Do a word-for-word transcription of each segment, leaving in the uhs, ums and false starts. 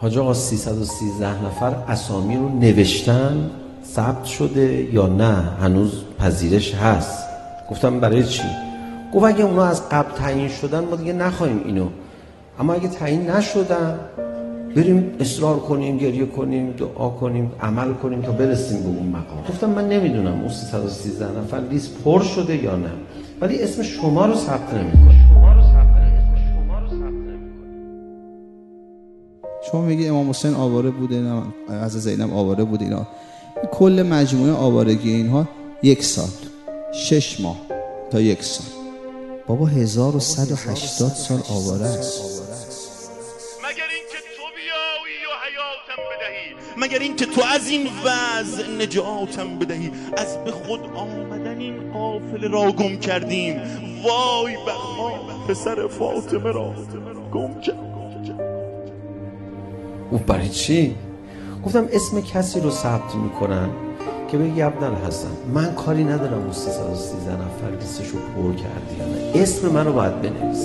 حاج آقا سیصد و سیزده نفر اسامی رو نوشتن، ثبت شده یا نه هنوز پذیرش هست؟ گفتم برای چی؟ گفت اگه اونا از قبل تعیین شدن ما دیگه نخواهیم اینو، اما اگه تعیین نشدن بریم اصرار کنیم، گریه کنیم، دعا کنیم، عمل کنیم تا برسیم به اون مقام. گفتم من نمیدونم اون سیصد و سیزده نفر لیست پر شده یا نه، ولی اسم شما رو ثبت نمی‌کنه. شما میگی امام حسین آواره بوده، از زینب آواره بوده، اینا کل مجموعه آوارگی اینها یک سال، شش ماه تا یک سال. بابا هزار و صد و هشتاد سال آواره است. مگر اینکه تو بیایی و حیاتم بدهی، مگر اینکه تو از این وضع نجاتم بدهی. از به خود آمدن این قافله را گم کردیم، وای بر ما پسر فاطمه را گم کردیم. او برای چی؟ گفتم اسم کسی رو ثبت میکنن که بگی عبدالحسن من کاری ندارم اون سیصد و سیزده نفر لیستشو پر کردی یا نه، اسم من رو باید بنویسی،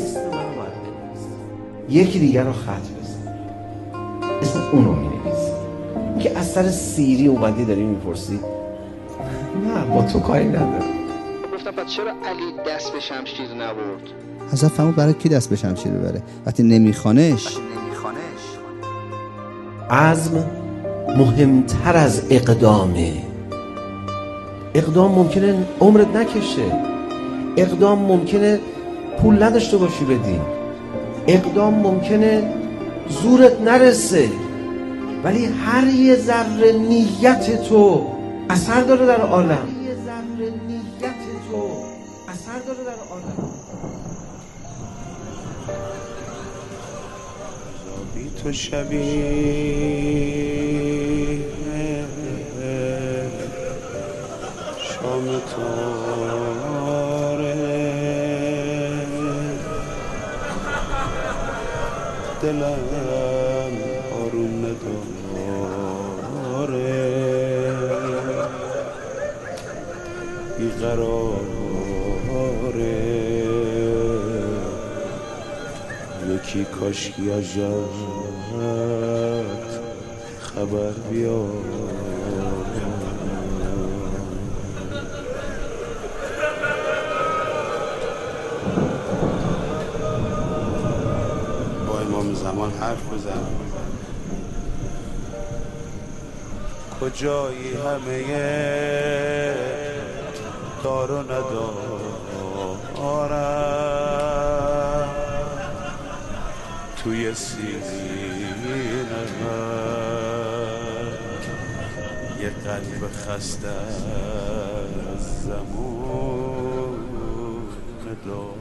یکی دیگر رو خط بزن، اسم اون رو مینویسی. این که از سر سیری اومدی داری میپرسی، نه با تو کاری ندارم. گفتم پس چرا علی دست به شمشیر نبرد؟ حضرت فرمود برای کی دست به شمشیر ببره وقتی نمیخوانش؟ عزم مهمتر از اقدامه. اقدام ممکنه عمرت نکشه، اقدام ممکنه پول نداشته باشی بدی، اقدام ممکنه زورت نرسه، ولی هر یه ذره نیت تو اثر داره در عالم، هر یه ذره نیت تو اثر داره در عالم. تو شبیه شام تاره، دلم آروم نداره، بیقراره، یکی کاشکی ازت خبر بیار. با امام زمان حرف بزن. کجایی همه دار و ندارم، توی سینه یه قلب خسته از زمان دار.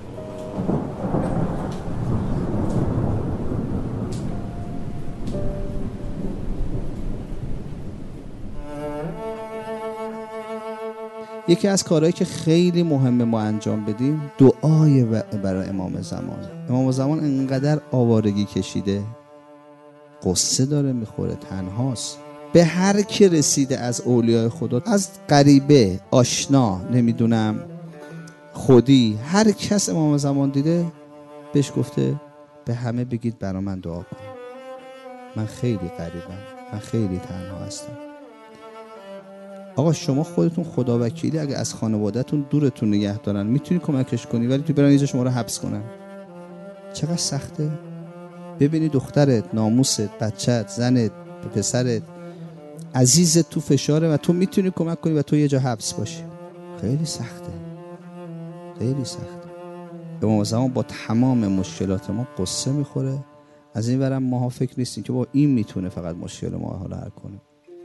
یکی از کارهایی که خیلی مهمه ما انجام بدیم دعای برای امام زمان. امام زمان انقدر آوارگی کشیده، قصه داره میخوره، تنهاست. به هر کی رسیده از اولیای خدا، از غریبه، آشنا، نمیدونم خودی، هر کس امام زمان دیده بهش گفته به همه بگید برا من دعا کن، من خیلی غریبم، من خیلی تنها هستم. آقا شما خودتون خدا وکیلی اگه از خانوادهتون دورتون نگه دارن میتونی کمکش کنی، ولی تو برن اینجا شما رو حبس کنن. چقدر سخته. ببینی دخترت، ناموست، بچت، زنت، پسرت، عزیزت تو فشاره و تو میتونی کمک کنی و تو یه جا حبس باشی. خیلی سخته، خیلی سخته. امام زمان با تمام مشکلات ما قصه میخوره، از این ورم ماها فکر نیستیم که با این میتونه فقط مشکل ما حل کنه.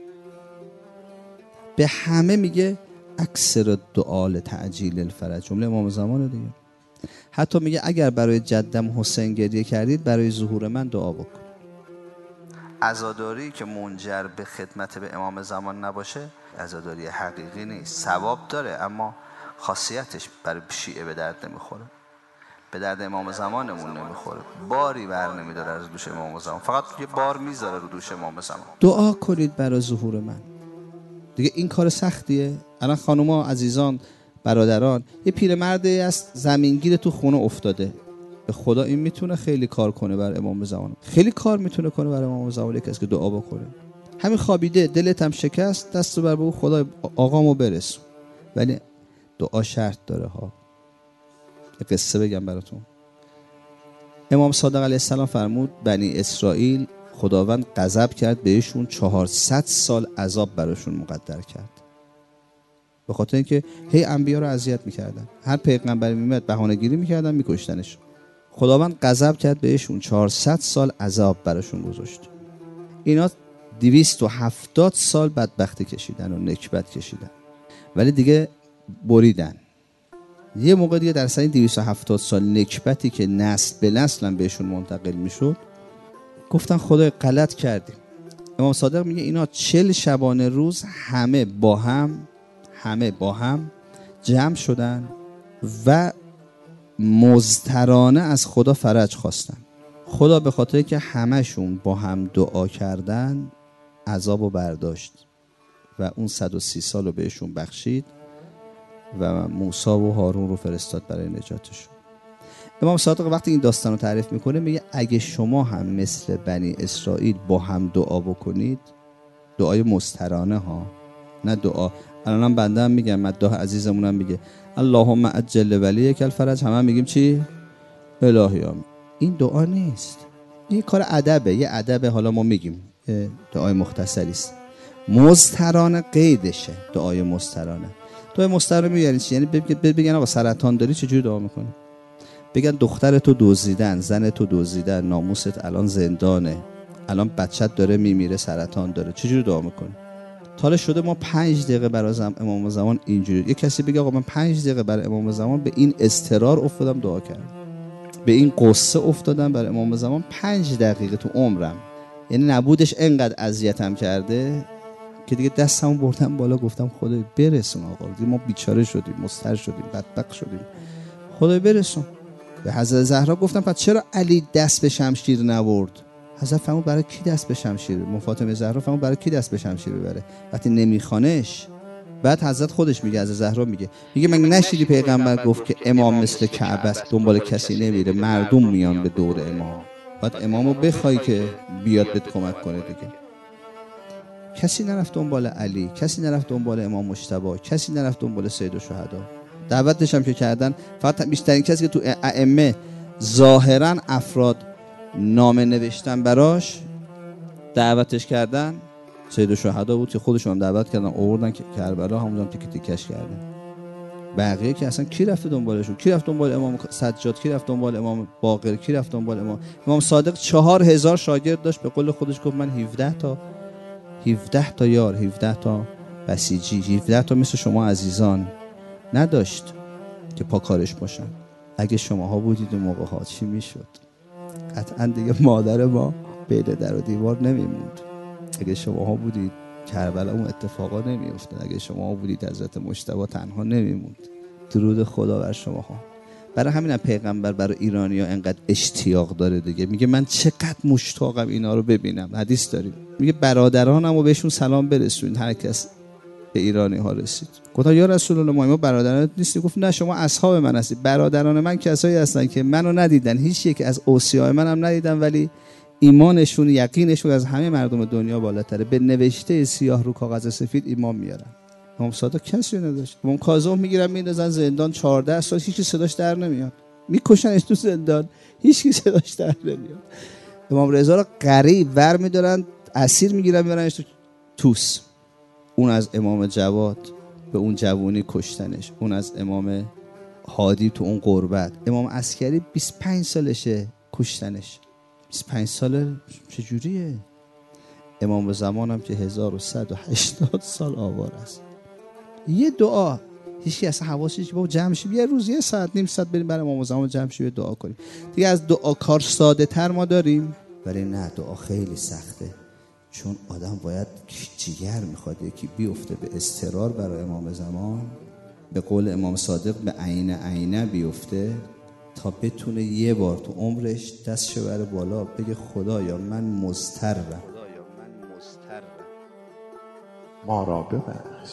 به همه میگه اکثر دعا تعجیل الفرج، جمله امام زمان دیگه. حتی میگه اگر برای جدم حسین گریه کردید برای ظهور من دعا بکن. عزاداری که منجر به خدمت به امام زمان نباشه عزاداری حقیقی نیست. ثواب داره اما خاصیتش برای شیعه به درد نمیخوره، به درد امام زمانمون نمیخوره. باری بر نمیداره از دوش امام زمان، فقط یه بار میذاره رو دوش امام زمان. دعا کنید برای ظهور من. دیگه این کار سختیه. الان خانوما، عزیزان، برادران، یه پیرمردی است زمینگیر تو خونه افتاده، به خدا این میتونه خیلی کار کنه بر امام زمان، خیلی کار میتونه کنه بر امام زمان. یک کسی که دعا بکنه، همین خوابیده دلت هم شکست، دستو بر بگو خدا آقامو برسون. ولی دعا شرط داره ها. یه قصه بگم براتون. امام صادق علیه السلام فرمود بنی اسرائیل خداوند غضب کرد بهشون، چهارصد سال عذاب براشون مقدر کرد، به خاطر اینکه هی انبیا رو اذیت میکردن، هر پیغمبری میومد بهانه‌گیری میکردن میکشتنش. خداوند غضب کرد بهشون، چهارصد سال عذاب براشون گذاشت. اینا دویست و هفتاد سال بدبختی کشیدن و نکبت کشیدن، ولی دیگه بریدن. یه موقع دیگه در سن دویست و هفتاد سال نکبتی که نسل به نسل بهشون منتقل میشد، گفتن خدای غلط کردیم. امام صادق میگه اینا چل شبانه روز همه با هم همه با هم جمع شدن و مضطرانه از خدا فرج خواستن. خدا به خاطر که همشون با هم دعا کردن عذابو برداشت و اون صد و سی سال رو بهشون بخشید و موسی و هارون رو فرستاد برای نجاتشون. امام صادق وقتی این داستان رو تعریف میکنه میگه اگه شما هم مثل بنی اسرائیل با هم دعا بکنید، دعای مضطرانه ها، نه دعا الانم بنده هم میگم، مداح عزیزمونم میگه اللهم عجل ولیک الفرج، همه هم میگیم چی؟ الهی آمین. این دعا نیست، این کار ادبه، یه ادبه. حالا ما میگیم دعای مختصری است، مضطرانه قیدشه. دعای مضطرانه، دعای مضطرانه میگن چی؟ یعنی بگن آقا سرطان داری چجوری دعا میکنی؟ بگن دخترتو دزدیدن، زنتو دزدیدن، ناموست الان زندانه، الان بچت داره میمیره، سرطان داره، چجوری دعا میکنی؟ حالا شده ما پنج دقیقه برای امام زمان اینجوری، یه کسی بگه آقا من پنج دقیقه برای امام زمان به این اضطرار افتادم دعا کردم، به این قصه افتادم برای امام زمان پنج دقیقه تو عمرم، یعنی نبودش انقدر اذیتم کرده که دیگه دستمو بردم بالا گفتم خدای برسون آقا، دیگه ما بیچاره شدیم، مضطر شدیم، بدبخت شدیم، خدای برسون. به حضرت زهرا گفتم پس چرا علی دست به شمشیر نبرد؟ حضرت فرمود برای کی دست به شمشیر؟ فاطمه زهرا فرمود برای کی دست به شمشیر ببره وقتی نمیخوانش؟ بعد حضرت خودش میگه، از زهرا میگه میگه من نشیدی پیغمبر گفت که امام مثل کعبه است، دنبال کسی نمیره، مردم میان به دور امام، بعد امامو بخوای که بیاد بهت کمک کنه دیگه. کسی نرفت دنبال علی، کسی نرفت دنبال امام مجتبی، کسی نرفت دنبال سید الشهدا. دعوتش هم که کردن، فقط بیشترین کسی که تو ائمه ظاهرا افراد نامه نوشتن براش دعوتش کردن سید الشهدا بود که خودشون هم دعوت کردن آوردن که کربلا همونجا هم تیک تیکش کردن. بقیه که اصلا کی رفت دنبالشون؟ کی رفت دنبال امام سجاد؟ کی رفت دنبال امام باقر؟ کی رفت دنبال امام امام صادق؟ چهار هزار شاگرد داشت، به قول خودش گفت من هفده تا هفده تا یار، هفده تا بسیجی، هفده تا مثل شما عزیزان نداشت که پاکارش باشن. اگه شماها بودید اون موقع ها چی میشد؟ قطعا دیگه مادر ما بین در و دیوار نمیموند. اگه شماها بودید کربلا اون اتفاقا نمیافتاد. اگه شماها بودید حضرت مجتبی تنها نمیموند. درود خدا بر شماها. برای همین پیغمبر برای ایرانی‌ها انقدر اشتیاق داره دیگه، میگه من چقدر مشتاقم اینا رو ببینم. حدیث داریم میگه برادرانمو بهشون سلام برسونید. هر کس به ایرانی ها رسید گفتن یا رسول الله ما برادرانت نیستی؟ گفت نه شما اصحاب من هستید. برادران من کسایی هستن که منو ندیدن، هیچ یک از اوصیاء منم ندیدن، ولی ایمانشون، یقینشون از همه مردم دنیا بالاتره. به نوشته سیاه رو کاغذ سفید ایمان میارن. امام صادق کسی نداشت. امام کاظم میگیرن میندازن زندان چهارده سال، هیچ کی صداش در نمیاد، میکشنش تو زندان، هیچ کی صداش در نمیاد. امام رضا رو قریب ور میدارن، اسیر میگیرن میبرنش تو توس. اون از امام جواد به اون جوانی کشتنش، اون از امام هادی تو اون غربت. امام عسکری بیست و پنج سالشه کشتنش. بیست و پنج ساله چجوریه؟ امام زمان هم که هزار و صد و هشتاد سال آوار است. یه دعا هیچ کی اصلا حواسش با جمع شیم، یه روز یه ساعت نیم ساعت بریم برای امام زمان جمع شیم دعا کنیم دیگه. از دعا کار ساده تر ما داریم، ولی نه دعا خیلی سخته، چون آدم باید جیگر میخواد یکی بیفته به اضطرار برای امام زمان، به قول امام صادق به عین عینه بیفته تا بتونه یه بار تو عمرش دستشو بره بالا بگه خدایا من مضطرم، ما را ببخش،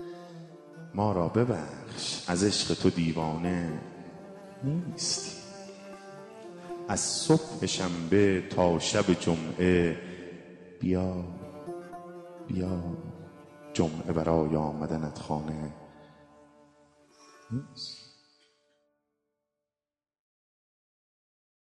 ما را ببخش، از عشق تو دیوانه نیستی. از صبح شنبه تا شب جمعه بیا بیا جمعه برای آمدنت خانه نیست.